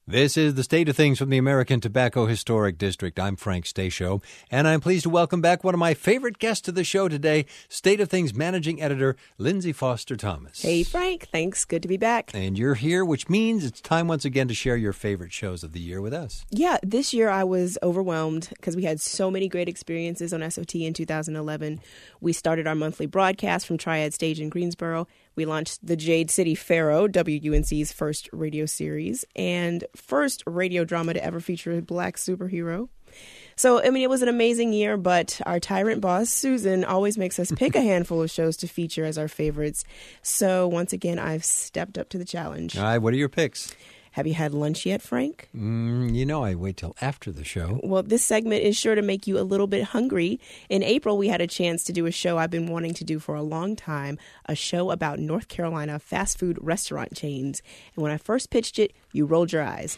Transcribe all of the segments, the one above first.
This is the State of Things from the American Tobacco Historic District. I'm Frank Stasio, and I'm pleased to welcome back one of my favorite guests to the show today, State of Things Managing Editor Lindsay Foster Thomas. Hey, Frank. Thanks. Good to be back. And you're here, which means it's time once again to share your favorite shows of the year with us. Yeah, this year I was overwhelmed because we had so many great experiences on SOT in 2011. We started our monthly broadcast from Triad Stage in Greensboro. We launched the Jade City Pharaoh, WUNC's first radio series, and first radio drama to ever feature a black superhero. So, I mean, it was an amazing year, but our tyrant boss, Susan, always makes us pick a handful of shows to feature as our favorites. So, once again, I've stepped up to the challenge. All right, what are your picks? Have you had lunch yet, Frank? I wait till after the show. Well, this segment is sure to make you a little bit hungry. In April, we had a chance to do a show I've been wanting to do for a long time, a show about North Carolina fast food restaurant chains. And when I first pitched it, you rolled your eyes.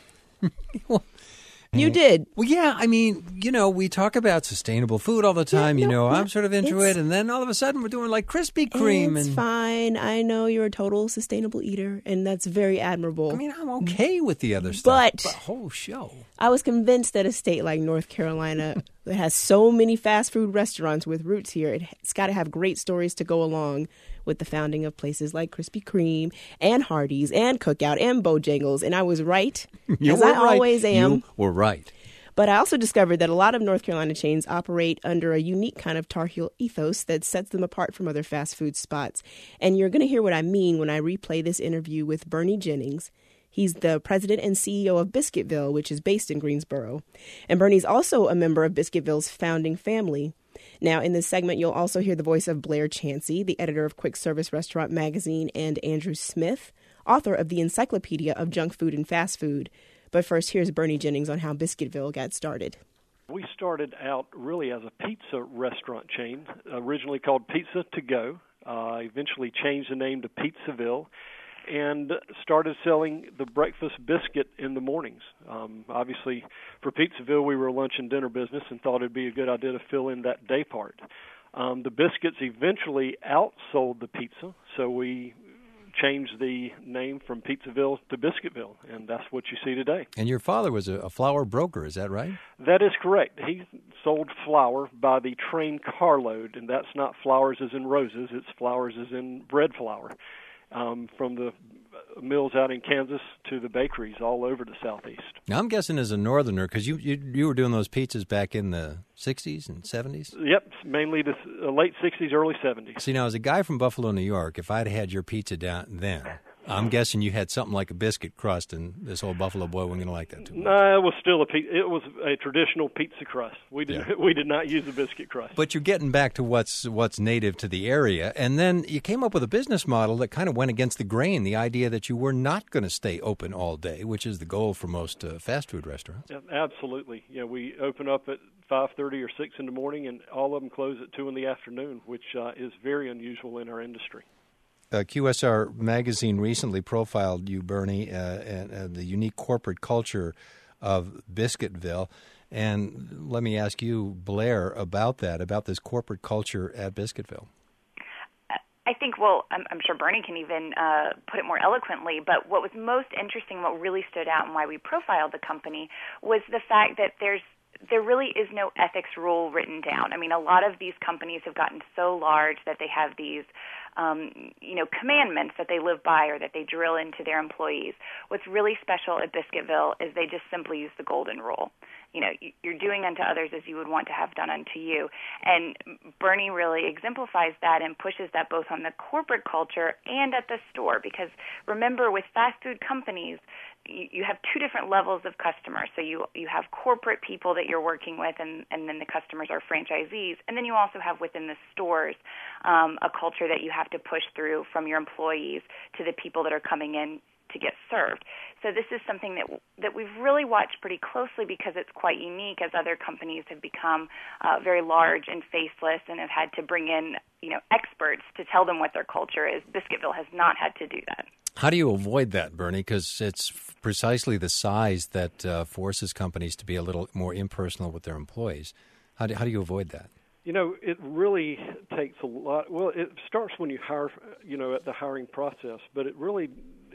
You did. Well, yeah, I mean, we talk about sustainable food all the time. I'm sort of into it. And then all of a sudden we're doing like Krispy Kreme. It's fine. I know you're a total sustainable eater, and that's very admirable. I mean, I'm okay with the other stuff. But the whole show. I was convinced that a state like North Carolina that has so many fast food restaurants with roots here, it's got to have great stories to go along with the founding of places like Krispy Kreme and Hardee's and Cookout and Bojangles. And I was right, as I always am. You were right. But I also discovered that a lot of North Carolina chains operate under a unique kind of Tar Heel ethos that sets them apart from other fast food spots. And you're going to hear what I mean when I replay this interview with Bernie Jennings. He's the president and CEO of Biscuitville, which is based in Greensboro. And Bernie's also a member of Biscuitville's founding family. Now, in this segment, you'll also hear the voice of Blair Chansey, the editor of Quick Service Restaurant Magazine, and Andrew Smith, author of the Encyclopedia of Junk Food and Fast Food. But first, here's Bernie Jennings on how Biscuitville got started. We started out really as a pizza restaurant chain, originally called Pizza to Go. Eventually changed the name to Pizzaville, and started selling the breakfast biscuit in the mornings. Obviously, for Pizzaville, we were a lunch and dinner business and thought it'd be a good idea to fill in that day part. The biscuits eventually outsold the pizza, so we changed the name from Pizzaville to Biscuitville, and that's what you see today. And your father was a flour broker, is that right? That is correct. He sold flour by the train carload, and that's not flowers as in roses, it's flowers as in bread flour. From the mills out in Kansas to the bakeries all over the Southeast. Now, I'm guessing as a northerner, because you were doing those pizzas back in the 60s and 70s? Yep, mainly the late 60s, early 70s. See, now, as a guy from Buffalo, New York, if I'd had your pizza down then, I'm guessing you had something like a biscuit crust, and this old Buffalo boy wasn't going to like that too much. No, it was still it was a traditional pizza crust. We did not use a biscuit crust. But you're getting back to what's native to the area, and then you came up with a business model that kind of went against the grain, the idea that you were not going to stay open all day, which is the goal for most fast food restaurants. Yeah, absolutely. Yeah, we open up at 5:30 or 6 in the morning, and all of them close at 2 in the afternoon, which is very unusual in our industry. QSR Magazine recently profiled you, Bernie, and the unique corporate culture of Biscuitville. And let me ask you, Blair, about this corporate culture at Biscuitville. I think, I'm sure Bernie can even put it more eloquently, but what was most interesting, what really stood out and why we profiled the company was the fact that there really is no ethics rule written down. I mean, a lot of these companies have gotten so large that they have these commandments that they live by or that they drill into their employees. What's really special at Biscuitville is they just simply use the golden rule. You're doing unto others as you would want to have done unto you. And Bernie really exemplifies that and pushes that both on the corporate culture and at the store. Because remember, with fast food companies, you have two different levels of customers. So you have corporate people that you're working with, and then the customers are franchisees. And then you also have within the stores a culture that you have to push through from your employees to the people that are coming in to get served. So this is something that we've really watched pretty closely because it's quite unique as other companies have become very large and faceless and have had to bring in experts to tell them what their culture is. Biscuitville has not had to do that. How do you avoid that, Bernie? Because it's precisely the size that forces companies to be a little more impersonal with their employees. How do you avoid that? It really takes a lot. Well, it starts when you hire, at the hiring process, but it really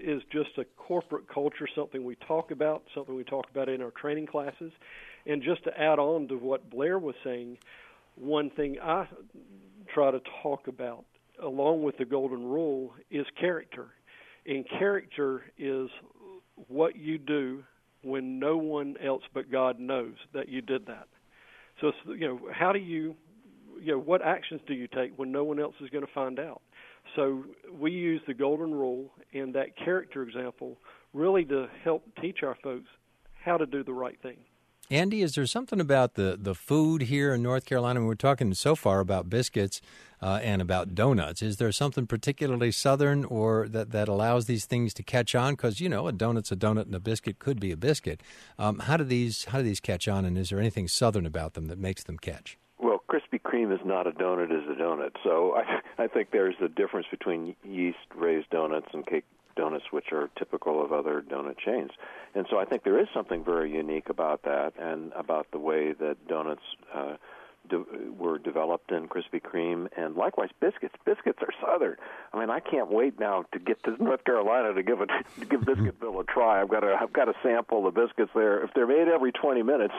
is just a corporate culture, something we talk about in our training classes. And just to add on to what Blair was saying, one thing I try to talk about, along with the golden rule, is character. And character is what you do when no one else but God knows that you did that. So, how do you, what actions do you take when no one else is going to find out? So we use the golden rule and that character example really to help teach our folks how to do the right thing. Andy, is there something about the food here in North Carolina? I mean, we're talking so far about biscuits and about donuts. Is there something particularly Southern or that allows these things to catch on? Because, a donut's a donut and a biscuit could be a biscuit. How do these catch on, and is there anything Southern about them that makes them catch? Well, Krispy Kreme is not a donut, is a donut. So I think there's a difference between yeast-raised donuts and cake donuts, which are typical of other donut chains. And so I think there is something very unique about that and about the way that donuts were developed in Krispy Kreme, and likewise biscuits. Biscuits are Southern. I mean, I can't wait now to get to North Carolina to give Biscuitville a try. I've got to sample the biscuits there. If they're made every 20 minutes,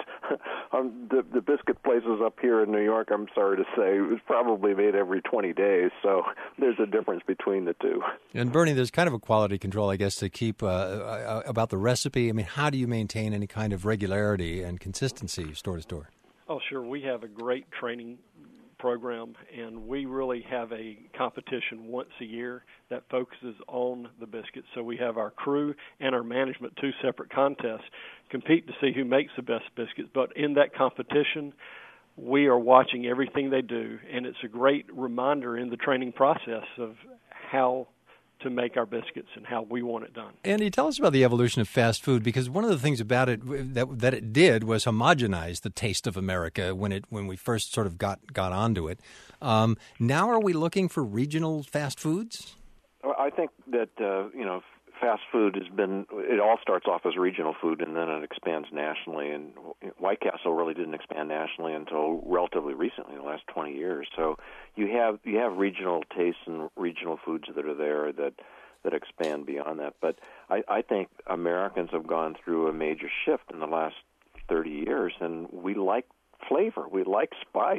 the biscuit places up here in New York, I'm sorry to say, it was probably made every 20 days. So there's a difference between the two. And Bernie, there's kind of a quality control, I guess, to keep about the recipe. I mean, how do you maintain any kind of regularity and consistency store to store? Oh, sure. We have a great training program, and we really have a competition once a year that focuses on the biscuits. So we have our crew and our management, two separate contests, compete to see who makes the best biscuits. But in that competition, we are watching everything they do, and it's a great reminder in the training process of how to make our biscuits and how we want it done. Andy, tell us about the evolution of fast food, because one of the things about it that it did was homogenize the taste of America when we first sort of got onto it. Now are we looking for regional fast foods? I think that, fast food it all starts off as regional food and then it expands nationally. And White Castle really didn't expand nationally until relatively recently, in the last 20 years. So you have regional tastes and regional foods that are there that expand beyond that. But I think Americans have gone through a major shift in the last 30 years, and we like flavor. We like spice.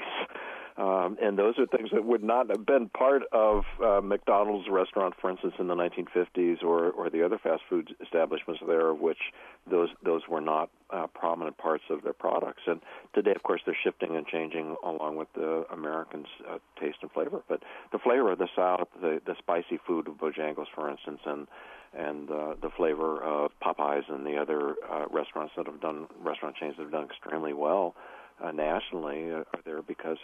And those are things that would not have been part of McDonald's restaurant, for instance, in the 1950s, or the other fast food establishments there, of which those were not prominent parts of their products. And today, of course, they're shifting and changing along with the Americans' taste and flavor. But the flavor of the South, the spicy food of Bojangles, for instance, and the flavor of Popeyes and the other restaurant chains that have done extremely well nationally are there because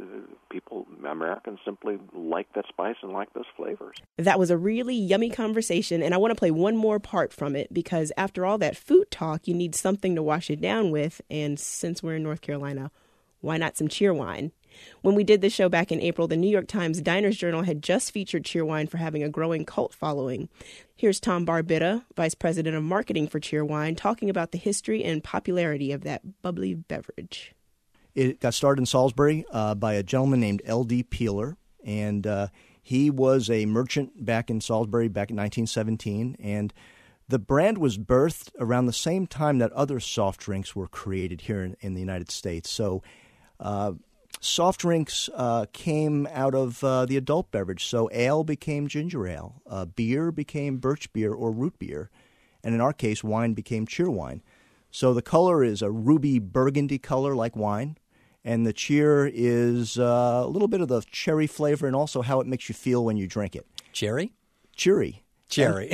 Americans simply like that spice and like those flavors. That was a really yummy conversation, and I want to play one more part from it because after all that food talk, you need something to wash it down with, and since we're in North Carolina, why not some Cheerwine? When we did this show back in April, the New York Times Diners Journal had just featured Cheerwine for having a growing cult following. Here's Tom Barbitta, Vice President of Marketing for Cheerwine, talking about the history and popularity of that bubbly beverage. It got started in Salisbury by a gentleman named L.D. Peeler, and he was a merchant back in Salisbury back in 1917, and the brand was birthed around the same time that other soft drinks were created here in the United States. So soft drinks came out of the adult beverage. So ale became ginger ale, beer became birch beer or root beer, and in our case, wine became Cheerwine. So the color is a ruby burgundy color like wine, and the cheer is a little bit of the cherry flavor and also how it makes you feel when you drink it. Cherry? Cheery. Cherry.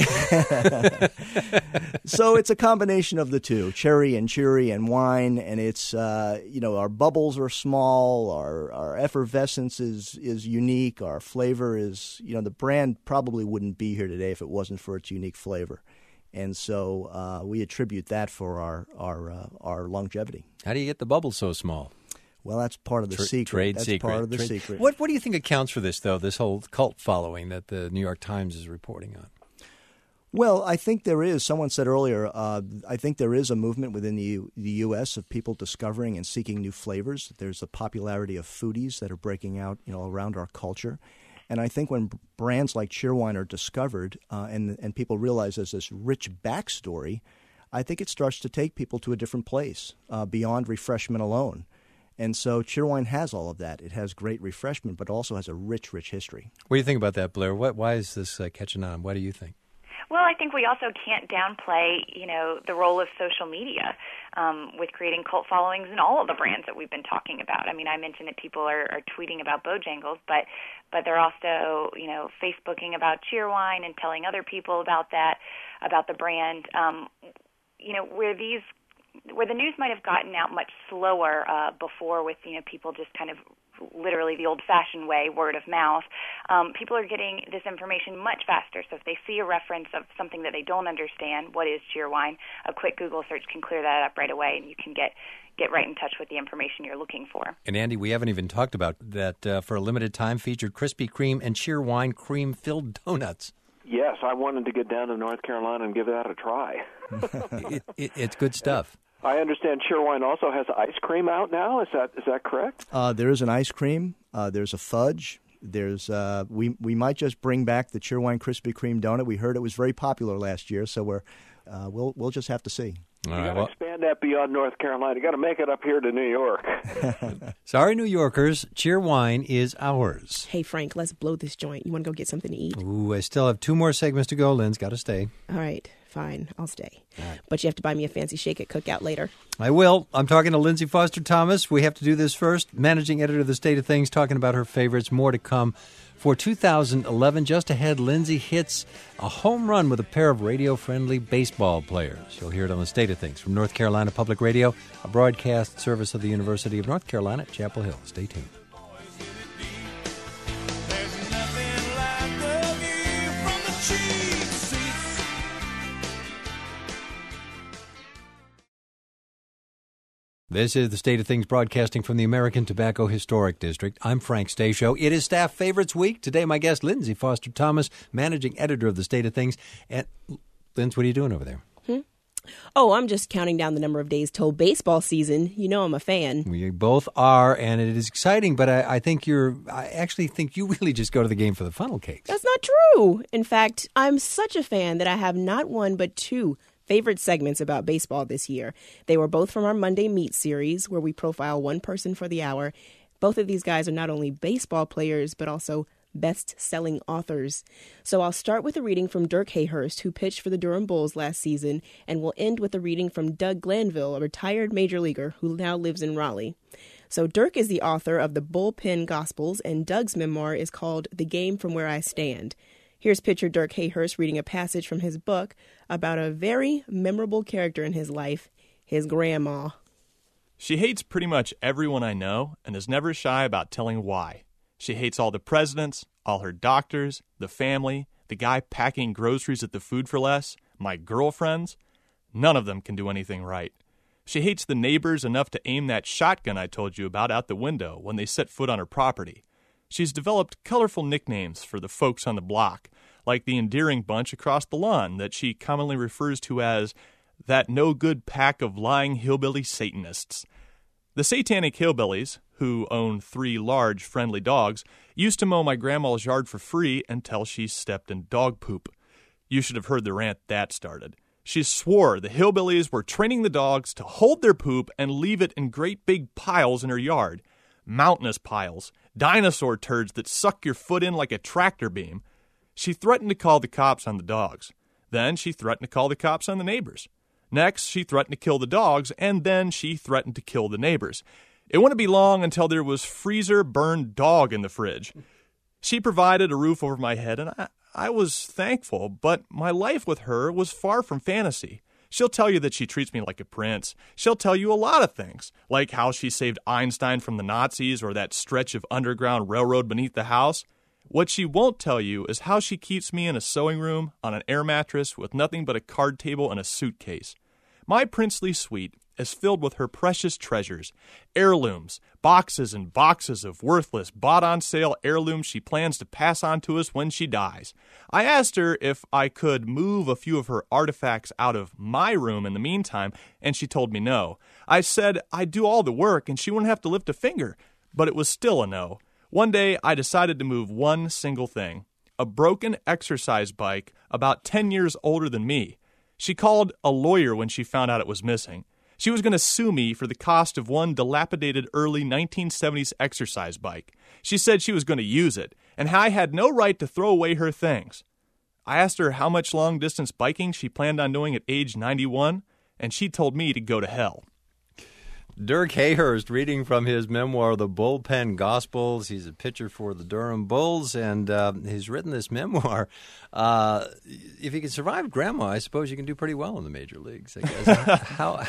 So it's a combination of the two, cherry and cheery and wine, and it's, our bubbles are small, our effervescence is unique, our flavor is, the brand probably wouldn't be here today if it wasn't for its unique flavor. And so we attribute that for our longevity. How do you get the bubbles so small? Well, that's part of the secret. Trade that's secret. Part of the secret. What do you think accounts for this, though, this whole cult following that the New York Times is reporting on? Well, I think there is. Someone said earlier, I think there is a movement within the U.S. of people discovering and seeking new flavors. There's a popularity of foodies that are breaking out, around our culture. And I think when brands like Cheerwine are discovered and people realize there's this rich backstory, I think it starts to take people to a different place beyond refreshment alone. And so Cheerwine has all of that. It has great refreshment, but also has a rich, rich history. What do you think about that, Blair? Why is this catching on? What do you think? Well, I think we also can't downplay, the role of social media with creating cult followings in all of the brands that we've been talking about. I mean, I mentioned that people are tweeting about Bojangles, but they're also, Facebooking about Cheerwine and telling other people about the brand. Where the news might have gotten out much slower before with, people just kind of literally the old-fashioned way, word of mouth, people are getting this information much faster. So if they see a reference of something that they don't understand, what is Cheerwine, a quick Google search can clear that up right away, and you can get right in touch with the information you're looking for. And Andy, we haven't even talked about that for a limited time featured Krispy Kreme and Cheerwine cream-filled donuts. Yes, I wanted to get down to North Carolina and give that a try. It's good stuff. I understand Cheerwine also has ice cream out now. Is that correct? There is an ice cream. There's a fudge. There's we might just bring back the Cheerwine Krispy Kreme donut. We heard it was very popular last year, so we'll just have to see. You got to expand that beyond North Carolina. You got to make it up here to New York. Sorry, New Yorkers. Cheerwine is ours. Hey, Frank, let's blow this joint. You want to go get something to eat? Ooh, I still have 2 more segments to go. Lynn's got to stay. All right, fine. I'll stay. But you have to buy me a fancy shake at Cookout later. I will. I'm talking to Lindsay Foster Thomas. We have to do this first. Managing editor of The State of Things, talking about her favorites. More to come. For 2011, just ahead, Lindsay hits a home run with a pair of radio-friendly baseball players. You'll hear it on The State of Things from North Carolina Public Radio, a broadcast service of the University of North Carolina at Chapel Hill. Stay tuned. This is The State of Things, broadcasting from the American Tobacco Historic District. I'm Frank Stasio. It is Staff Favorites Week. Today, my guest, Lindsay Foster Thomas, managing editor of The State of Things. And, Lindsay, what are you doing over there? Oh, I'm just counting down the number of days till baseball season. You know I'm a fan. We both are, and it is exciting, but I actually think you really just go to the game for the funnel cakes. That's not true. In fact, I'm such a fan that I have not one but 2 favorite segments about baseball this year. They were both from our Monday Meet series, where we profile one person for the hour. Both of these guys are not only baseball players, but also best-selling authors. So I'll start with a reading from Dirk Hayhurst, who pitched for the Durham Bulls last season, and we'll end with a reading from Doug Glanville, a retired major leaguer who now lives in Raleigh. So Dirk is the author of the Bullpen Gospels, and Doug's memoir is called The Game from Where I Stand. Here's pitcher Dirk Hayhurst reading a passage from his book about a very memorable character in his life, his grandma. She hates pretty much everyone I know and is never shy about telling why. She hates all the presidents, all her doctors, the family, the guy packing groceries at the Food for Less, my girlfriends. None of them can do anything right. She hates the neighbors enough to aim that shotgun I told you about out the window when they set foot on her property. She's developed colorful nicknames for the folks on the block, like the endearing bunch across the lawn that she commonly refers to as that no-good pack of lying hillbilly Satanists. The Satanic Hillbillies, who own 3 large, friendly dogs, used to mow my grandma's yard for free until she stepped in dog poop. You should have heard the rant that started. She swore the hillbillies were training the dogs to hold their poop and leave it in great big piles in her yard. Mountainous piles, dinosaur turds that suck your foot in like a tractor beam. She threatened to call the cops on the dogs. Then she threatened to call the cops on the neighbors. Next, she threatened to kill the dogs, and then she threatened to kill the neighbors. It wouldn't be long until there was freezer-burned dog in the fridge. She provided a roof over my head, and I was thankful, but my life with her was far from fantasy. She'll tell you that she treats me like a prince. She'll tell you a lot of things, like how she saved Einstein from the Nazis or that stretch of underground railroad beneath the house. What she won't tell you is how she keeps me in a sewing room on an air mattress with nothing but a card table and a suitcase. My princely suite is filled with her precious treasures, heirlooms, boxes and boxes of worthless, bought-on-sale heirlooms she plans to pass on to us when she dies. I asked her if I could move a few of her artifacts out of my room in the meantime, and she told me no. I said I'd do all the work and she wouldn't have to lift a finger, but it was still a no. One day, I decided to move one single thing, a broken exercise bike about 10 years older than me. She called a lawyer when she found out it was missing. She was going to sue me for the cost of one dilapidated early 1970s exercise bike. She said she was going to use it, and I had no right to throw away her things. I asked her how much long-distance biking she planned on doing at age 91, and she told me to go to hell. Dirk Hayhurst reading from his memoir, The Bullpen Gospels. He's a pitcher for the Durham Bulls, and he's written this memoir. If you can survive Grandma, I suppose you can do pretty well in the major leagues, I guess.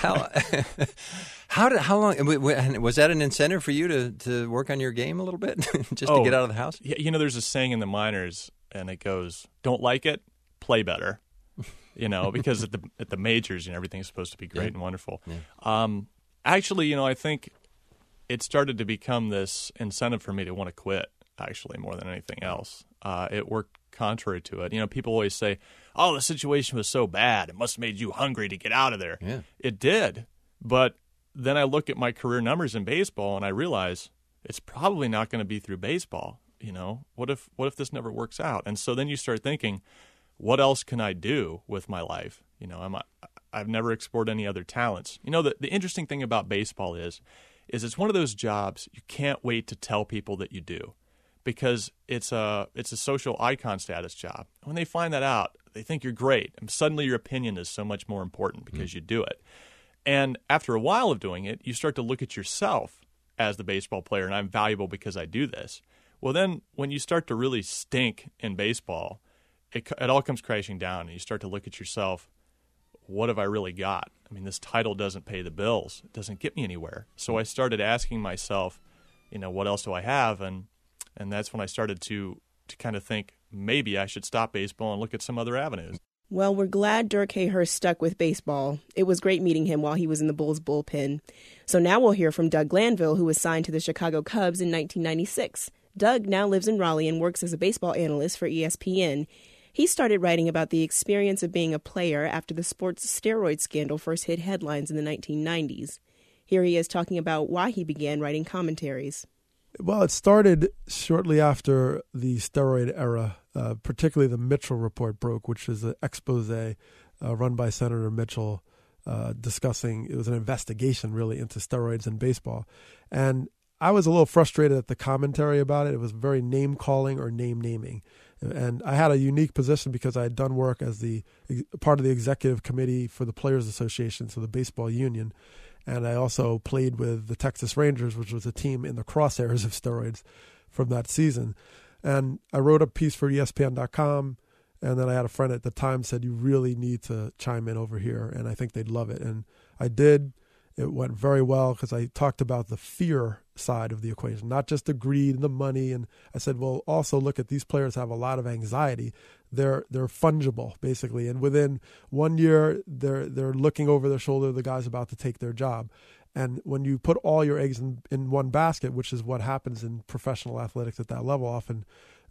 How long was that an incentive for you to work on your game a little bit, just to get out of the house? Yeah, you know, there's a saying in the minors, and it goes, "Don't like it, play better." You know, because at the majors, you know, everything's supposed to be great and wonderful. Yeah. Actually, you know, I think it started to become this incentive for me to want to quit, actually, more than anything else. It worked contrary to it. You know, people always say, oh, the situation was so bad, it must have made you hungry to get out of there. Yeah. It did. But then I look at my career numbers in baseball, and I realize it's probably not going to be through baseball. You know, what if this never works out? And so then you start thinking, what else can I do with my life? You know, I've never explored any other talents. You know, the interesting thing about baseball is it's one of those jobs you can't wait to tell people that you do, because it's a social icon status job. When they find that out, they think you're great, and suddenly your opinion is so much more important because you do it. And after a while of doing it, you start to look at yourself as the baseball player, and I'm valuable because I do this. Well, then when you start to really stink in baseball, it all comes crashing down, and you start to look at yourself. What have I really got? I mean, this title doesn't pay the bills. It doesn't get me anywhere. So I started asking myself, you know, what else do I have? And that's when I started to kind of think maybe I should stop baseball and look at some other avenues. Well, we're glad Dirk Hayhurst stuck with baseball. It was great meeting him while he was in the Bulls bullpen. So now we'll hear from Doug Glanville, who was signed to the Chicago Cubs in 1996. Doug now lives in Raleigh and works as a baseball analyst for ESPN. He started writing about the experience of being a player after the sports steroid scandal first hit headlines in the 1990s. Here he is talking about why he began writing commentaries. Well, it started shortly after the steroid era, particularly the Mitchell Report broke, which is an expose run by Senator Mitchell discussing, it was an investigation really into steroids in baseball. And I was a little frustrated at the commentary about it. It was very name-calling or name-naming. And I had a unique position because I had done work as the part of the executive committee for the Players Association, so the baseball union. And I also played with the Texas Rangers, which was a team in the crosshairs of steroids from that season. And I wrote a piece for ESPN.com, and then I had a friend at the time said, you really need to chime in over here, and I think they'd love it. And I did. It went very well because I talked about the fear side of the equation, not just the greed and the money. And I said, well, also look at these players have a lot of anxiety. They're fungible, basically. And within 1 year, they're looking over their shoulder, the guy's about to take their job. And when you put all your eggs in one basket, which is what happens in professional athletics at that level, often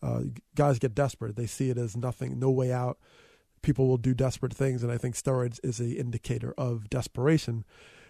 guys get desperate. They see it as nothing, no way out. People will do desperate things. And I think steroids is an indicator of desperation.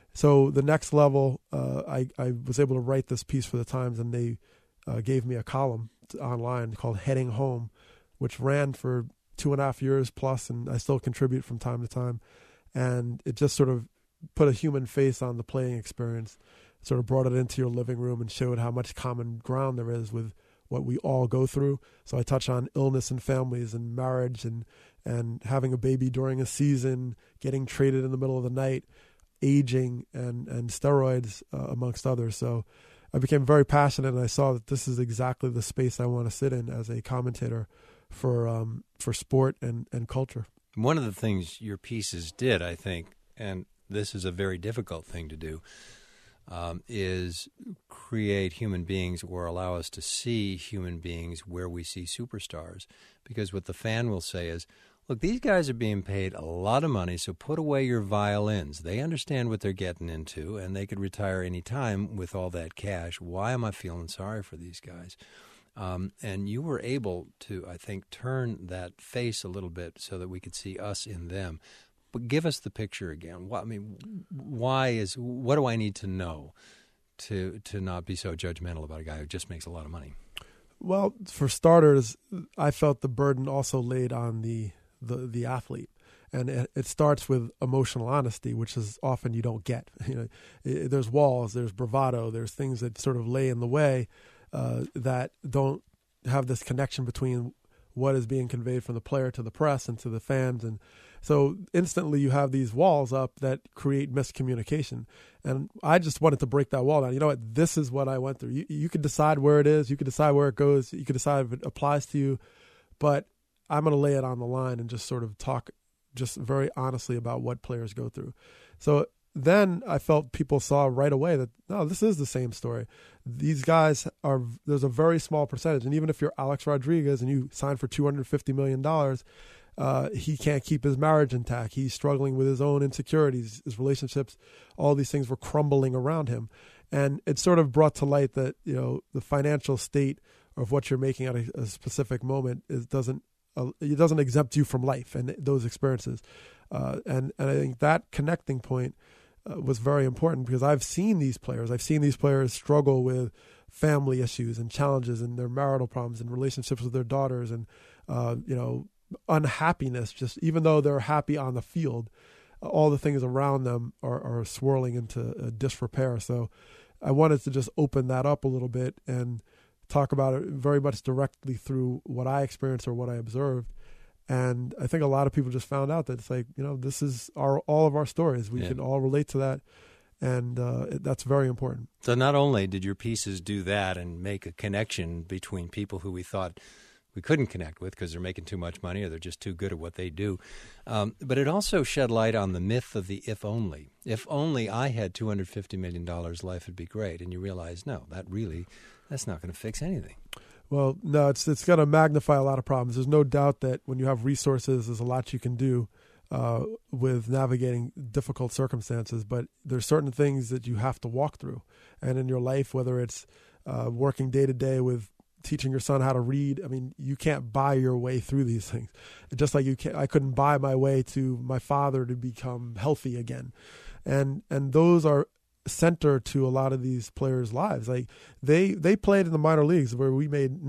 So the next level, I was able to write this piece for the Times, and they gave me a column online called Heading Home, which ran for 2.5 years plus, and I still contribute from time to time. And it just sort of put a human face on the playing experience, sort of brought it into your living room and showed how much common ground there is with what we all go through. So I touch on illness in families and marriage and having a baby during a season, getting traded in the middle of the night, aging and steroids, amongst others. So I became very passionate, and I saw that this is exactly the space I want to sit in as a commentator for sport and culture. One of the things your pieces did, I think, and this is a very difficult thing to do, is create human beings or allow us to see human beings where we see superstars. Because what the fan will say is, look, these guys are being paid a lot of money, so put away your violins. They understand what they're getting into, and they could retire any time with all that cash. Why am I feeling sorry for these guys? And you were able to, I think, turn that face a little bit so that we could see us in them. But give us the picture again. What do I need to know to not be so judgmental about a guy who just makes a lot of money? Well, for starters, I felt the burden also laid on the athlete. And it starts with emotional honesty, which is often you don't get. There's walls, there's bravado, there's things that sort of lay in the way that don't have this connection between what is being conveyed from the player to the press and to the fans. And so instantly you have these walls up that create miscommunication. And I just wanted to break that wall down. You know what? This is what I went through. You could decide where it is. You could decide where it goes. You could decide if it applies to you. But I'm going to lay it on the line and just sort of talk just very honestly about what players go through. So then I felt people saw right away that, no, this is the same story. These guys there's a very small percentage. And even if you're Alex Rodriguez and you sign for $250 million, he can't keep his marriage intact. He's struggling with his own insecurities, his relationships, all these things were crumbling around him. And it sort of brought to light that, the financial state of what you're making at a specific moment it doesn't exempt you from life and those experiences. And I think that connecting point was very important because I've seen these players struggle with family issues and challenges and their marital problems and relationships with their daughters and, unhappiness, just even though they're happy on the field, all the things around them are swirling into disrepair. So I wanted to just open that up a little bit and talk about it very much directly through what I experienced or what I observed. And I think a lot of people just found out that it's like, this is all of our stories. We can all relate to that. And that's very important. So not only did your pieces do that and make a connection between people who we thought we couldn't connect with because they're making too much money or they're just too good at what they do, but it also shed light on the myth of the if only. If only I had $250 million, life would be great. And you realize, no, that's not going to fix anything. Well, no, it's going to magnify a lot of problems. There's no doubt that when you have resources, there's a lot you can do with navigating difficult circumstances. But there's certain things that you have to walk through. And in your life, whether it's working day to day with teaching your son how to read, I mean, you can't buy your way through these things. Just like I couldn't buy my way to my father to become healthy again. And those are center to a lot of these players' lives. Like they played in the minor leagues where we made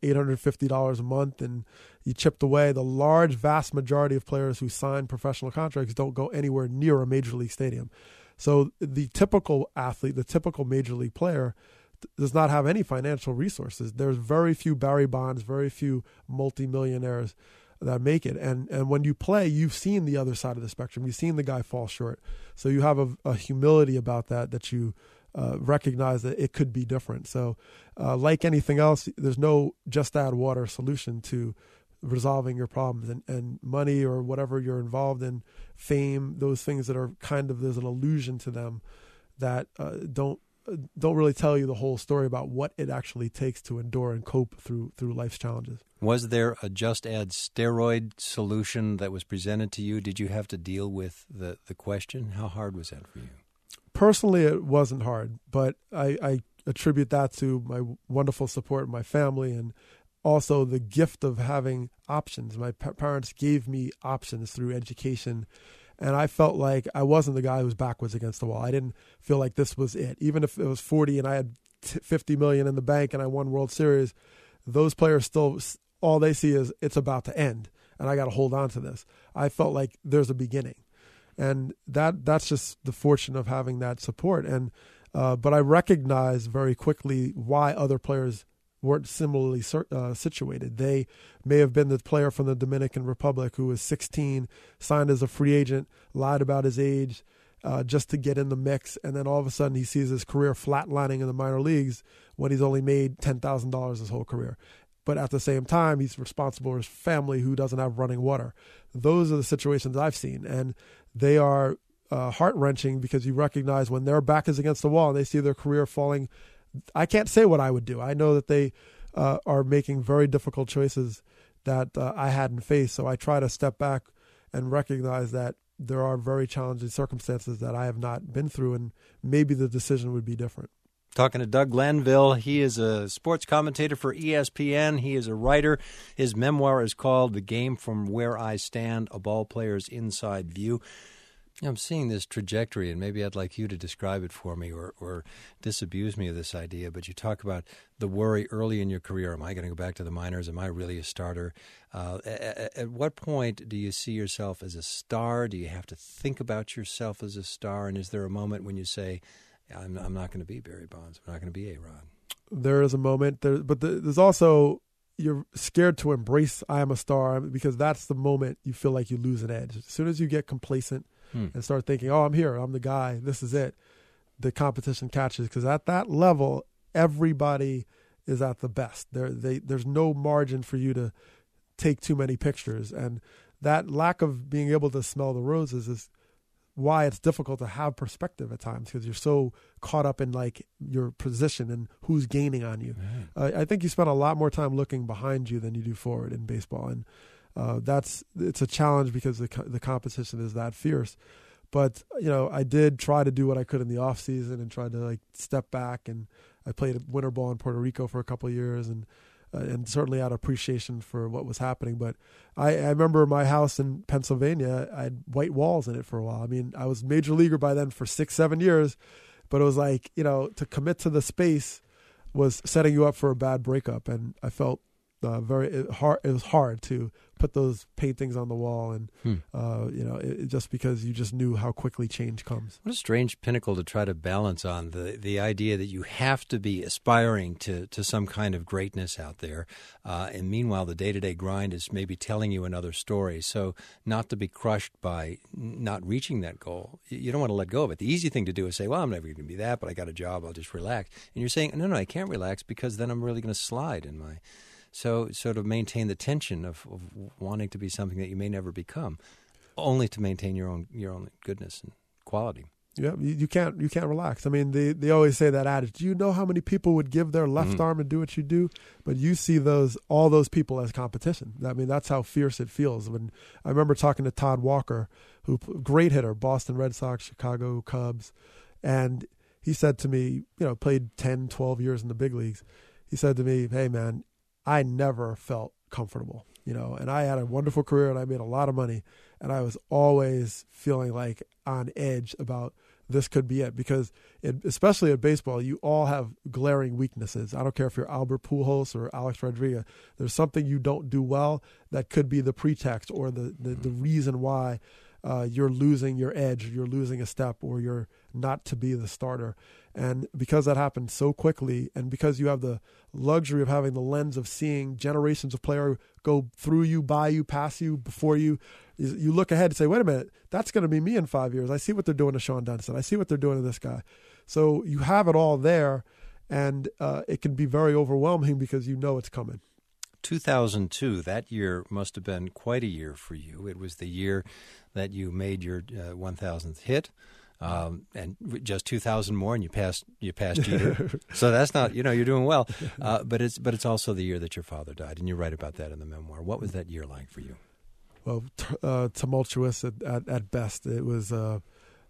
$850 a month and you chipped away. The vast majority of players who sign professional contracts don't go anywhere near a major league stadium. So the typical athlete, the typical major league player does not have any financial resources. There's very few Barry Bonds, very few multimillionaires that make it. And when you play, you've seen the other side of the spectrum. You've seen the guy fall short. So you have a humility about that you recognize that it could be different. So like anything else, there's no just add water solution to resolving your problems. And money or whatever you're involved in, fame, those things that are kind of, there's an illusion to them that don't really tell you the whole story about what it actually takes to endure and cope through life's challenges. Was there a just add steroid solution that was presented to you? Did you have to deal with the question? How hard was that for you? Personally, it wasn't hard, but I attribute that to my wonderful support of my family and also the gift of having options. My parents gave me options through education. And I felt like I wasn't the guy who was backwards against the wall. I didn't feel like this was it. Even if it was 40 and I had $50 million in the bank and I won World Series, those players still, all they see is it's about to end and I got to hold on to this. I felt like there's a beginning. And that's just the fortune of having that support. And but I recognized very quickly why other players weren't similarly situated. They may have been the player from the Dominican Republic who was 16, signed as a free agent, lied about his age just to get in the mix, and then all of a sudden he sees his career flatlining in the minor leagues when he's only made $10,000 his whole career. But at the same time, he's responsible for his family who doesn't have running water. Those are the situations I've seen, and they are heart-wrenching because you recognize when their back is against the wall and they see their career falling. I can't say what I would do. I know that they are making very difficult choices that I hadn't faced. So I try to step back and recognize that there are very challenging circumstances that I have not been through, and maybe the decision would be different. Talking to Doug Glanville. He is a sports commentator for ESPN. He is a writer. His memoir is called The Game from Where I Stand, A Ball Player's Inside View. I'm seeing this trajectory, and maybe I'd like you to describe it for me or disabuse me of this idea. But you talk about the worry early in your career. Am I going to go back to the minors? Am I really a starter? At what point do you see yourself as a star? Do you have to think about yourself as a star? And is there a moment when you say, I'm not going to be Barry Bonds. I'm not going to be A-Rod? There is a moment, but there's also, you're scared to embrace I am a star, because that's the moment you feel like you lose an edge. As soon as you get complacent and start thinking, oh, I'm here, I'm the guy, this is it, the competition catches. Because at that level, everybody is at the best. There's no margin for you to take too many pictures. And that lack of being able to smell the roses is why it's difficult to have perspective at times, because you're so caught up in like your position and who's gaining on you. Right. I think you spend a lot more time looking behind you than you do forward in baseball. And it's a challenge because the competition is that fierce. But, I did try to do what I could in the off season and tried to like step back, and I played winter ball in Puerto Rico for a couple of years and certainly had appreciation for what was happening. But I remember my house in Pennsylvania, I had white walls in it for a while. I mean, I was major leaguer by then for 6-7 years, but it was like, to commit to the space was setting you up for a bad breakup. And I felt it was hard to put those paintings on the wall, and just because you just knew how quickly change comes. What a strange pinnacle to try to balance on, the idea that you have to be aspiring to some kind of greatness out there, and meanwhile the day-to-day grind is maybe telling you another story. So not to be crushed by not reaching that goal. You don't want to let go of it. The easy thing to do is say, well, I'm never going to be that, but I got a job, I'll just relax. And you're saying, no, I can't relax, because then I'm really going to slide in my... So sort of maintain the tension of wanting to be something that you may never become, only to maintain your own goodness and quality. Yeah, you can't relax. I mean, they always say that adage. Do you know how many people would give their left arm to do what you do? But you see all those people as competition. I mean, that's how fierce it feels. When I remember talking to Todd Walker, who great hitter, Boston Red Sox, Chicago Cubs, and he said to me, played 10, 12 years in the big leagues. He said to me, hey man, I never felt comfortable, and I had a wonderful career and I made a lot of money, and I was always feeling like on edge about this could be it, because especially at baseball, you all have glaring weaknesses. I don't care if you're Albert Pujols or Alex Rodriguez. There's something you don't do well that could be the pretext or the reason why you're losing your edge, you're losing a step, or you're not to be the starter. And because that happened so quickly, and because you have the luxury of having the lens of seeing generations of players go through you, by you, pass you, before you look ahead and say, wait a minute, that's going to be me in 5 years. I see what they're doing to Sean Dunston. I see what they're doing to this guy. So you have it all there, and it can be very overwhelming because it's coming. 2002, that year must have been quite a year for you. It was the year that you made your 1,000th hit. And just 2,000 more, and you passed Jeter. So that's not, you're doing well. But it's also the year that your father died, and you write about that in the memoir. What was that year like for you? Well, tumultuous at best. It was a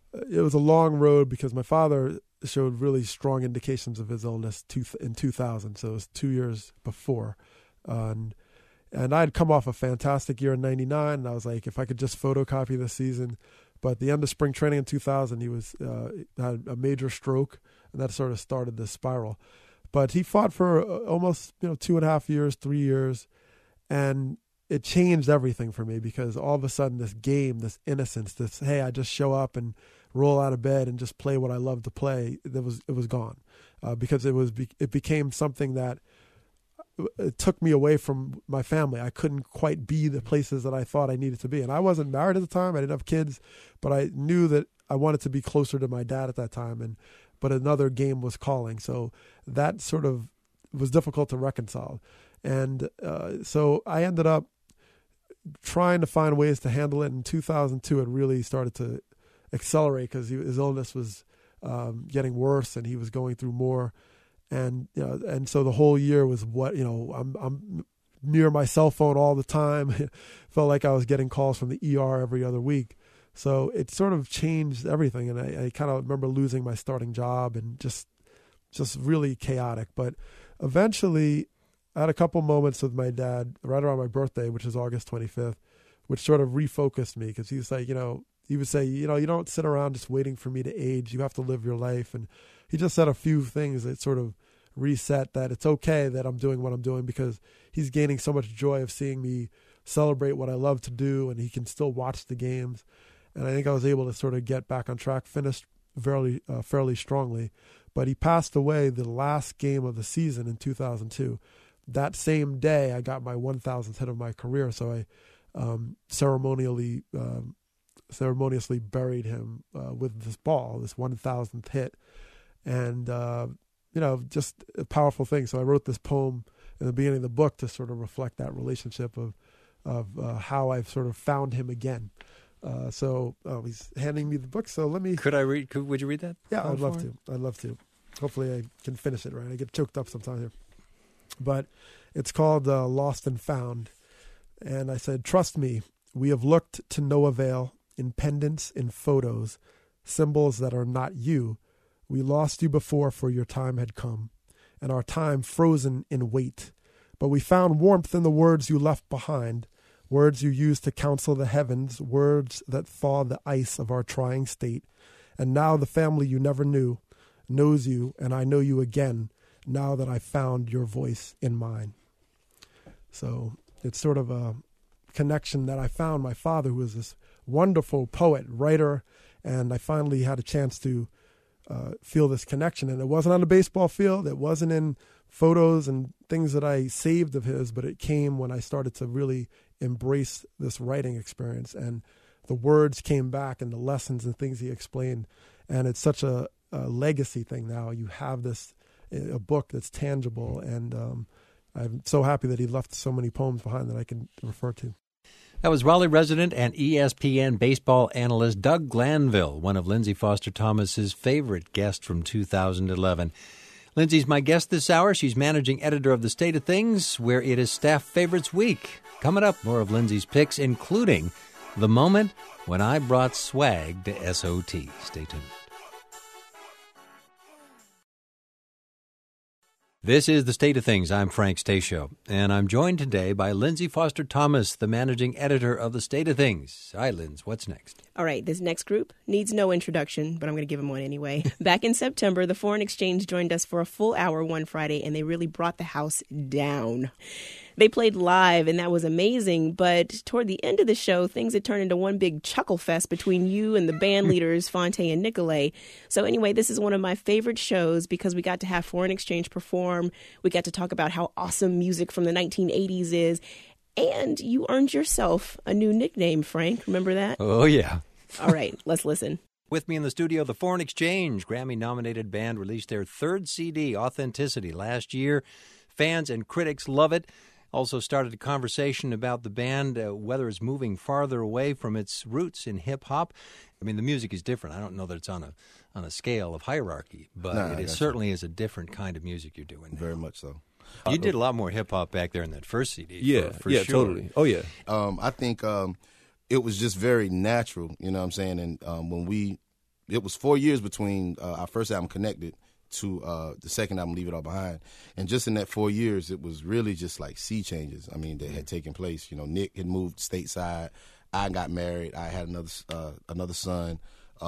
long road, because my father showed really strong indications of his illness in 2000. So it was 2 years before, and I'd come off a fantastic year in '99, and I was like, if I could just photocopy this season. But at the end of spring training in 2000, he had a major stroke, and that sort of started this spiral. But he fought for almost 2.5 years, 3 years, and it changed everything for me, because all of a sudden this game, this innocence, this hey, I just show up and roll out of bed and just play what I love to play, it was gone, because it became something that it took me away from my family. I couldn't quite be the places that I thought I needed to be. And I wasn't married at the time. I didn't have kids, but I knew that I wanted to be closer to my dad at that time. But another game was calling. So that sort of was difficult to reconcile. And so I ended up trying to find ways to handle it. In 2002, it really started to accelerate, because his illness was getting worse, and he was going through more. And and so the whole year was I'm near my cell phone all the time. Felt like I was getting calls from the ER every other week. So it sort of changed everything. And I kind of remember losing my starting job, and just really chaotic. But eventually I had a couple moments with my dad right around my birthday, which is August 25th, which sort of refocused me, because he's like, he would say, you don't sit around just waiting for me to age. You have to live your life. And he just said a few things that sort of reset that it's okay that I'm doing what I'm doing, because he's gaining so much joy of seeing me celebrate what I love to do, and he can still watch the games. And I think I was able to sort of get back on track, finished fairly strongly. But he passed away the last game of the season in 2002. That same day, I got my 1,000th hit of my career, so I ceremoniously buried him with this ball, this 1,000th hit. And, just a powerful thing. So I wrote this poem in the beginning of the book to sort of reflect that relationship of how I've sort of found him again. So he's handing me the book. So let me. Would you read that? Yeah, I'd love to. Hopefully I can finish it right. I get choked up sometimes here. But it's called Lost and Found. And I said, trust me, we have looked to no avail in pendants, in photos, symbols that are not you. We lost you before, for your time had come, and our time frozen in wait. But we found warmth in the words you left behind, words you used to counsel the heavens, words that thawed the ice of our trying state. And now the family you never knew knows you, and I know you again, now that I found your voice in mine. So it's sort of a connection that I found my father, who was this wonderful poet, writer, and I finally had a chance to feel this connection. And it wasn't on the baseball field. It wasn't in photos and things that I saved of his, but it came when I started to really embrace this writing experience. And the words came back and the lessons and things he explained. And it's such a legacy thing now. You have a book that's tangible. And I'm so happy that he left so many poems behind that I can refer to. That was Raleigh resident and ESPN baseball analyst Doug Glanville, one of Lindsay Foster Thomas's favorite guests from 2011. Lindsay's my guest this hour. She's managing editor of The State of Things, where it is Staff Favorites Week. Coming up, more of Lindsay's picks, including the moment when I brought swag to SOT. Stay tuned. This is The State of Things. I'm Frank Stasio, and I'm joined today by Lindsay Foster Thomas, the managing editor of The State of Things. Hi, Linz. What's next? All right, this next group needs no introduction, but I'm going to give them one anyway. Back in September, the Foreign Exchange joined us for a full hour one Friday, and they really brought the house down. They played live, and that was amazing, but toward the end of the show, things had turned into one big chuckle fest between you and the band leaders, Fonte and Nicolay. So anyway, this is one of my favorite shows because we got to have Foreign Exchange perform. We got to talk about how awesome music from the 1980s is, and you earned yourself a new nickname, Frank. Remember that? Oh, yeah. All right, let's listen. With me in the studio, the Foreign Exchange, Grammy-nominated band, released their third CD, Authenticity, last year. Fans and critics love it. Also started a conversation about the band, whether it's moving farther away from its roots in hip-hop. I mean, the music is different. I don't know that it's on a scale of hierarchy, but it certainly is a different kind of music you're doing now. Very much so. You did a lot more hip-hop back there in that first CD. Yeah, for sure. Totally. Oh, yeah. I think it was just very natural, you know what I'm saying? And it was 4 years between our first album, Connected, to the second album, Leave It All Behind. And just in that 4 years, it was really just like sea changes, that had taken place. You know, Nick had moved stateside. I got married. I had another son.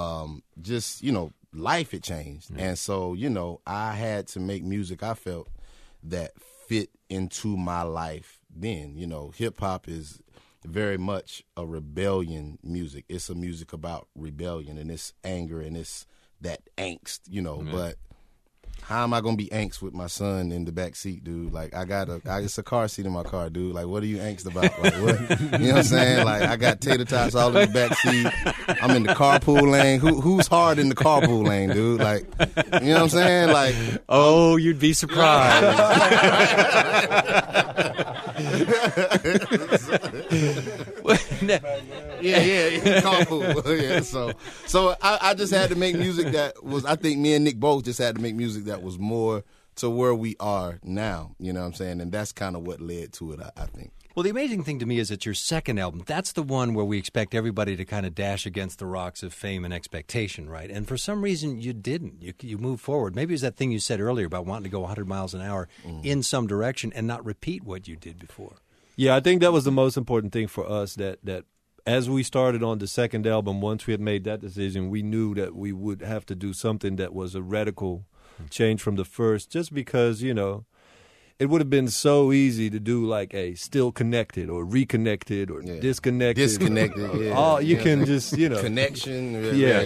Life had changed. Mm-hmm. And so, I had to make music I felt that fit into my life then. Hip-hop is very much a rebellion music. It's a music about rebellion, and it's anger, and it's that angst, mm-hmm. But how am I gonna be angst with my son in the back seat, dude? Like it's a car seat in my car, dude. Like, what are you angst about? Like, what? You know what I'm saying? Like, I got tater tots all in the back seat. I'm in the carpool lane. Who's hard in the carpool lane, dude? Like, you know what I'm saying? Like, oh, you'd be surprised. Yeah, carpool. Yeah, so I just had to make music that was. I think me and Nick both just had to make music that was more to where we are now. You know what I'm saying? And that's kind of what led to it, I think. Well, the amazing thing to me is that your second album, that's the one where we expect everybody to kind of dash against the rocks of fame and expectation, right? And for some reason, you didn't. You moved forward. Maybe it was that thing you said earlier about wanting to go 100 miles an hour in some direction and not repeat what you did before. Yeah, I think that was the most important thing for us, that as we started on the second album, once we had made that decision, we knew that we would have to do something that was a radical change from the first, just because, you know, it would have been so easy to do like a Still Connected or Reconnected or Disconnected. You can just, you know. Connection.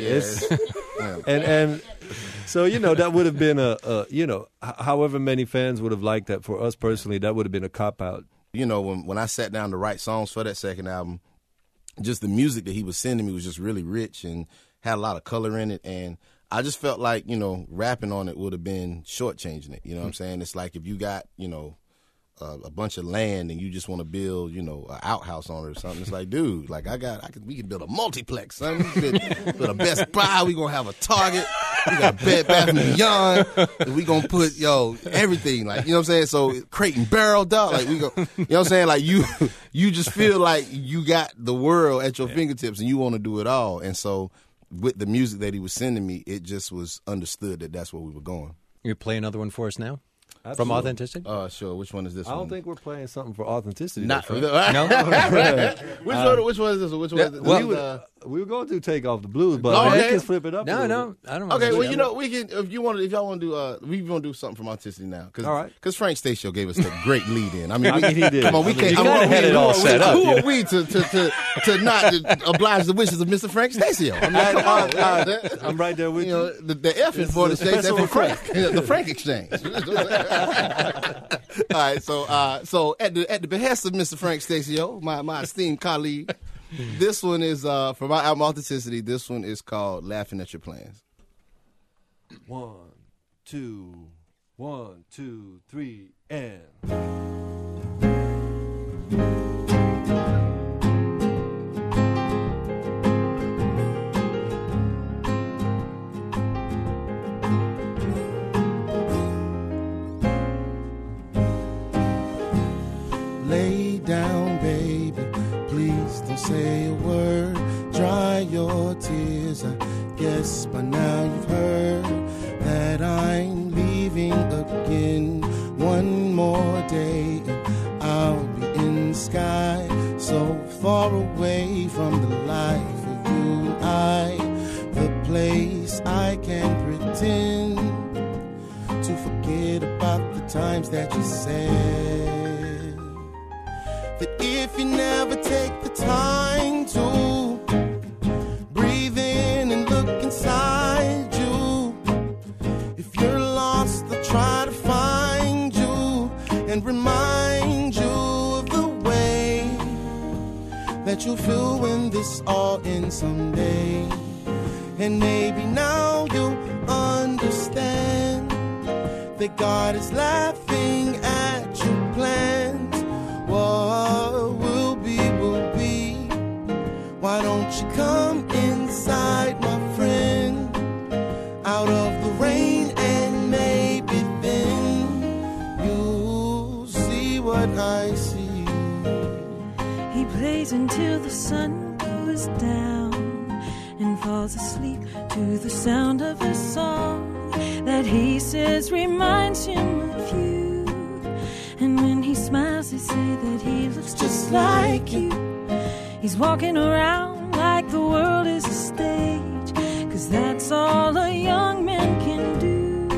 And so, you know, that would have been however many fans would have liked that. For us personally, that would have been a cop-out. You know, when I sat down to write songs for that second album, just the music that he was sending me was just really rich and had a lot of color in it. And I just felt like, you know, rapping on it would have been shortchanging it. You know what I'm saying? It's like if you got, you know, a bunch of land and you just want to build, you know, an outhouse on it or something. It's like, dude, like we can build a multiplex, son. We can build a Best Buy. We gonna have a Target. We got a Bed Bath & Beyond. And we gonna put everything, like, you know what I'm saying? So Crate and Barrel, dog. Like we go, you know what I'm saying? Like you just feel like you got the world at your fingertips and you want to do it all. And so with the music that he was sending me, it just was understood that that's where we were going. You play another one for us now? Absolutely. From Authenticity? Sure. Which one is this one? I don't think we're playing something for Authenticity. No. Which one is this one? Which one is this? We were going to Take Off the Blues, but we can flip it up. No, I don't want okay, to. Well, you know, we can, if y'all want to do, we want to do something from Authenticity now. All right. Because Frank Stasio gave us the great lead in. I mean, he did. Come on, we can't. You gotta have it all set up. Who are we to not oblige the wishes of Mr. Frank Stasio? I mean, come on. I'm right there with you. You know, the F is for the States, F for Frank. The Frank exchange. All right, so at the behest of Mr. Frank Stasio, my esteemed colleague, this one is for my album Authenticity. This one is called "Laughing at Your Plans." 1, 2, 1, 2, 3, and. Lay down, baby, please don't say a word. Dry your tears, I guess by now you've heard that I'm leaving again. One more day and I'll be in the sky, so far away from the life of you and I. The place I can pretend to forget about the times that you said that if you never take the time to breathe in and look inside you, if you're lost, I'll try to find you and remind you of the way that you'll feel when this all ends someday. And maybe now you'll understand that God is laughing at your plans. What will be, will be. Why don't you come inside, my friend, out of the rain, and maybe then you'll see what I see. He plays until the sun goes down and falls asleep to the sound of a song that he says reminds him of you. And when he smiles, they say that he looks just like you. He's walking around like the world is a stage, 'cause that's all a young man can do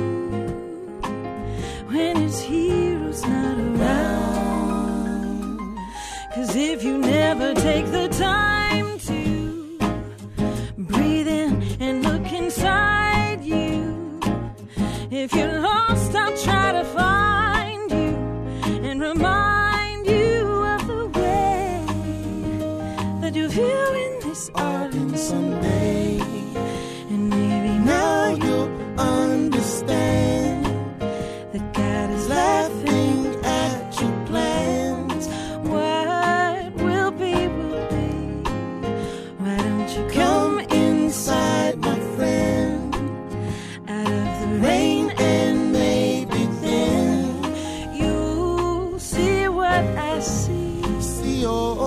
when his hero's not around. 'Cause if you never take the time to breathe in and look inside you, if you're lost, I'll try to find you and remind you of the way that you feel in this autumn someday. And maybe now you'll understand that God is laughing at your plans. What will be, will be. Why don't you come inside, my friend, out of the rain, and maybe then you'll see what I see. See,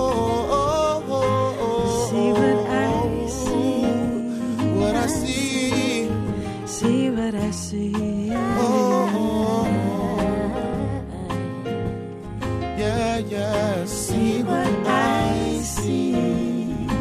see what I see. What I see. See what I see. Yeah, yeah. See what I see.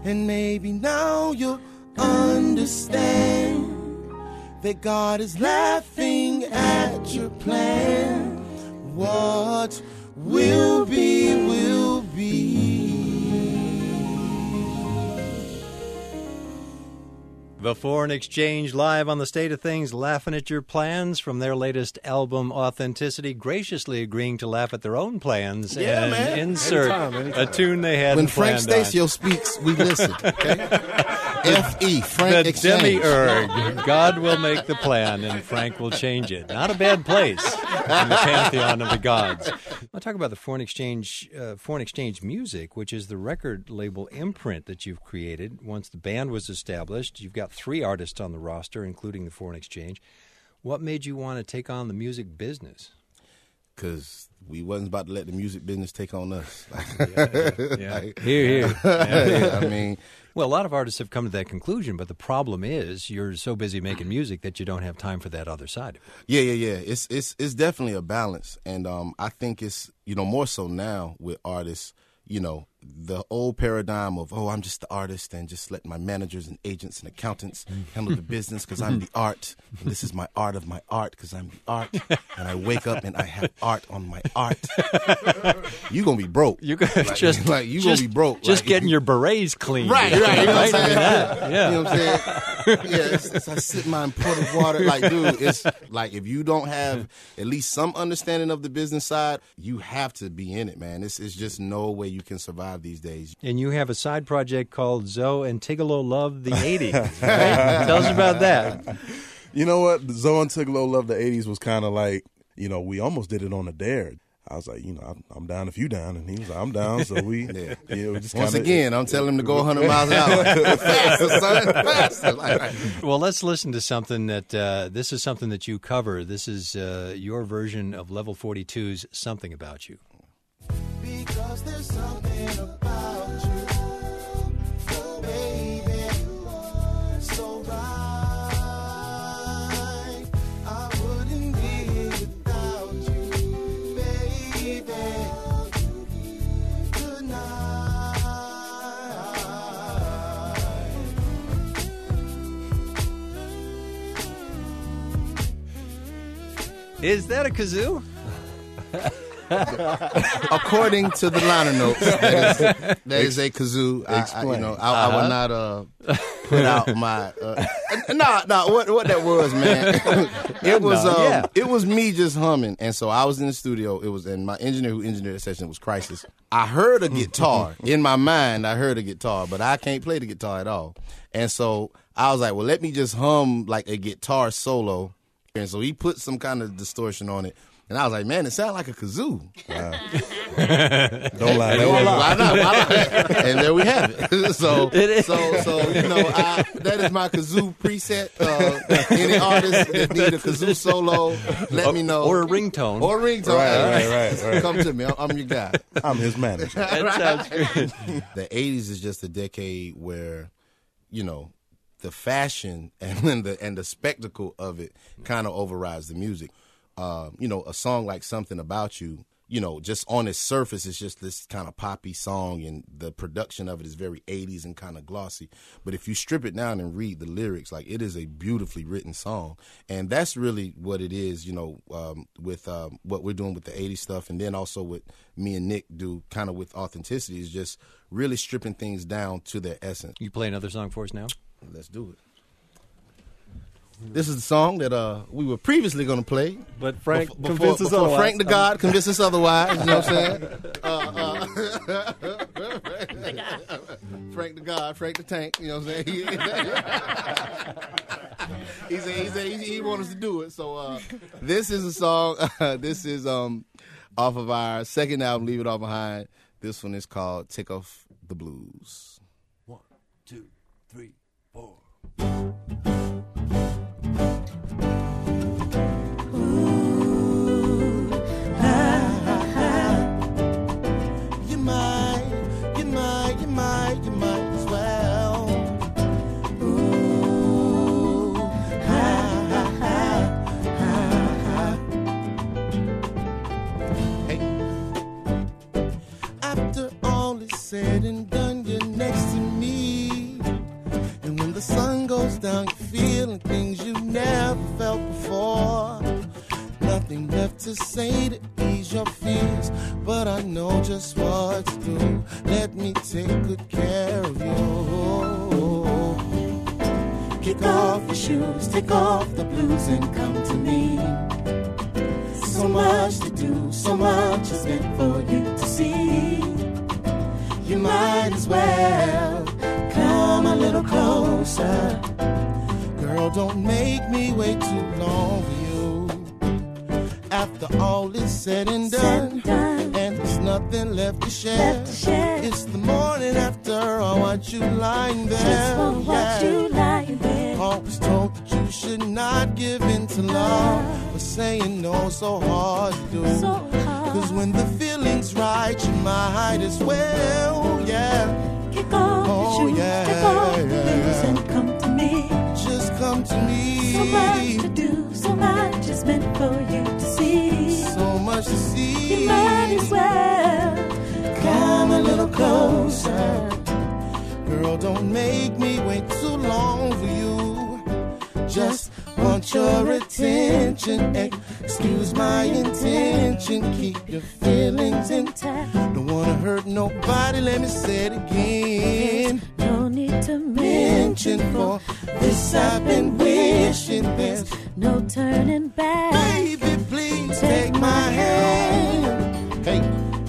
And maybe now you'll understand that God is laughing at your plan. What will be, will be. The Foreign Exchange live on the State of Things, laughing at your plans from their latest album, Authenticity, graciously agreeing to laugh at their own plans and man. insert Anytime. a tune they hadn't When Frank planned on. Stasio speaks, we listen. Okay? F.E. Frank The Exchange. demiurge. God will make the plan and Frank will change it. Not a bad place in the pantheon of the gods. I'll talk about the Foreign Exchange Music, which is the record label imprint that you've created. Once the band was established, you've got 3 artists on the roster, including the Foreign Exchange. What made you want to take on the music business? Because we wasn't about to let the music business take on us. Yeah. Here. I mean, well, a lot of artists have come to that conclusion, but the problem is you're so busy making music that you don't have time for that other side of it. Yeah. It's definitely a balance, and I think it's more so now with artists. The old paradigm of, I'm just the artist and just let my managers and agents and accountants handle the business because I'm the art. And this is my art of my art because I'm the art. And I wake up and I have art on my art. You're going to be broke. You're going to be broke. Just getting your berets clean. Right. You know what I'm saying? Yeah. You know what I'm saying? Yeah, I sit in my imported water. Like, dude, it's like if you don't have at least some understanding of the business side, you have to be in it, man. It's just no way you can survive these days. And you have a side project called Zoe and Tigolo Love the 80s, right? Tell us about that. You know what? Zoe and Tigolo Love the 80s was kind of like, we almost did it on a dare. I was like, I'm down if you down. And he was like, I'm down. So we, we just Once again, I'm telling him to go 100 miles an hour. Faster, son. Faster. Well, let's listen to something that, this is something that you cover. This is your version of Level 42's Something About You. Because there's something about you, oh baby, so right. I wouldn't be without you, baby. Good night. Is that a kazoo? According to the liner notes, that is a kazoo. I would not put out my. What that was, man. It was me just humming, and so I was in the studio. It was, and my engineer who engineered the session was Crisis. I heard a guitar in my mind. I heard a guitar, but I can't play the guitar at all. And so I was like, well, let me just hum like a guitar solo. And so he put some kind of distortion on it. And I was like, man, it sounded like a kazoo. Wow. Don't lie. Why not? And there we have it. So that is my kazoo preset. Any artist that need a kazoo solo, let me know. Or a ringtone. Right. Come to me. I'm your guy. I'm his manager. That sounds good. The 80s is just a decade where, the fashion and the spectacle of it kind of overrides the music. A song like Something About You, just on its surface, it's just this kind of poppy song, and the production of it is very 80s and kind of glossy. But if you strip it down and read the lyrics, like, it is a beautifully written song. And that's really what it is, with what we're doing with the 80s stuff. And then also what me and Nick do kind of with Authenticity is just really stripping things down to their essence. You play another song for us now? Let's do it. This is the song that we were previously going to play. But Frank before Frank the God convinced us otherwise. You know what I'm saying? Frank the God, Frank the Tank. You know what I'm saying? He wanted us to do it. So this is a song. This is off of our second album, Leave It All Behind. This one is called Take Off the Blues. 1, 2, 3, 4. You might as well. Ooh, Hey. After all is said and done, you're next to me. down, you're feeling things you've never felt before. Nothing left to say to ease your fears, but I know just what to do. Let me take good care of you. Kick off your shoes, take off the blues and come to me. So much to do, so much is meant for you to see. You might as well come a little closer. Girl, don't make me wait too long for you. After all is said and done, and there's nothing left to share. It's the morning after I watch you lying there. Just wanna watch you lying there. Always told that you should not give in to love, but saying no so hard to do. Cause when the feeling's right, you might as well, yeah. Kick off your shoes, take off the blues and come to me. Just come to me. So much to do, so much is meant for you to see. So much to see. You might as well come a little closer. Girl, don't make me wait too long for you. Just want your attention. Excuse my intention. Keep your feelings intact. Don't wanna hurt nobody. Let me say it again. No need to mention for this I've been wishing. There's no turning back. Baby, please take my hand. Hey.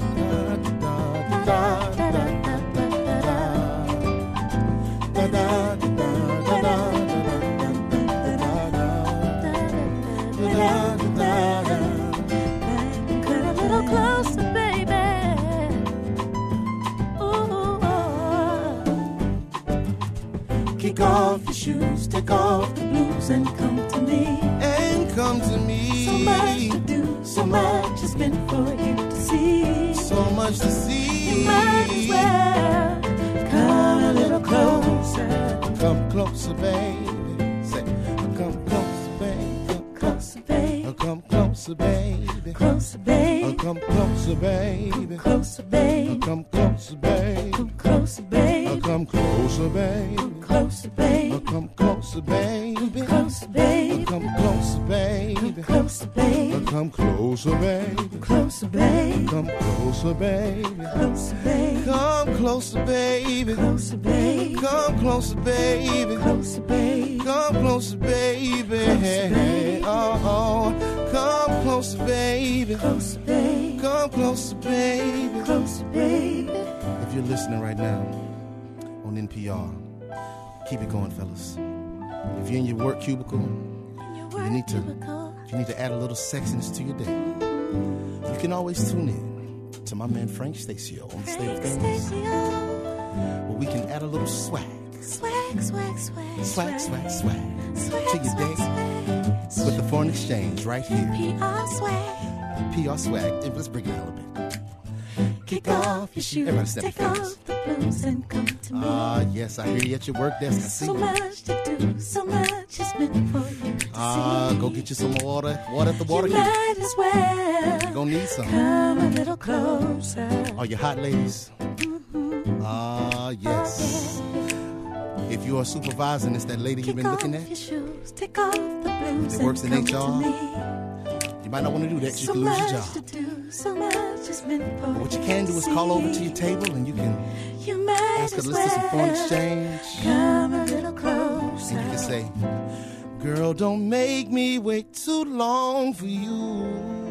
Come a little closer, baby. Ooh. Kick off your shoes, take off the blues and come to me. And come to me. So much to do, so much is meant for you to see. So much to see. You might as well come a little closer. Come closer, baby. Say, come closer, baby. Closer, baby. Come closer, baby. Closer, baby. Come closer, baby. Closer, baby. Come closer, baby. Come closer, baby. Come closer, baby. Closer, baby. Come closer, baby. Closer, baby. Come closer, baby. Closer, baby. Come closer, baby. Closer, baby. Come closer, baby. Closer, baby. Come closer, baby. Closer, baby. Come closer, baby. Closer, baby. Come closer, baby. Oh, come closer, baby. Closer, baby. Come closer, baby. Closer, baby. If you're listening right now on NPR, keep it going, fellas. If you're in your work cubicle, you need to add a little sexiness to your day. You can always tune in to my man Frank Stasio on the State of Things, where we can add a little swag to your day with the foreign exchange right here. PR swag. Let's bring it a little bit. Kick off your shoes, Everybody step take your off fingers. the blues and come to me. Yes, I hear you at your work desk. I see So you. much to do, so much is meant for you to see. Go get you some water. Water at the water You heater. might as well You're gonna need some. come a little closer. All you hot ladies. Yes. If you're a supervisor and it's that lady you've been looking Kick at, off your shoes, take off the blues that works in and come HR, to me. you might not want to do that. You So can lose your much job. to do, so much is meant for But what you can do is call over to your table and you can You might ask her as to list some foreign well exchange. come a little closer. And you can say, girl, don't make me wait too long for you.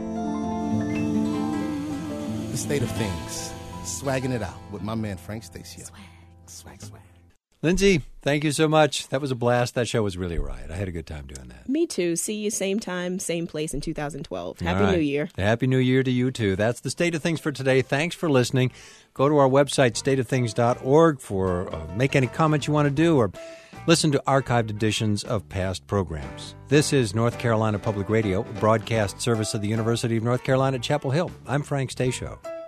The State of Things. Swagging it out with my man Frank Stasio. Swag. Lindsay, thank you so much. That was a blast. That show was really a riot. I had a good time doing that. Me too. See you same time, same place in 2012. Happy All right. New Year. Happy New Year to you, too. That's the State of Things for today. Thanks for listening. Go to our website, stateofthings.org, for make any comments you want to do or listen to archived editions of past programs. This is North Carolina Public Radio, a broadcast service of the University of North Carolina at Chapel Hill. I'm Frank Stasio.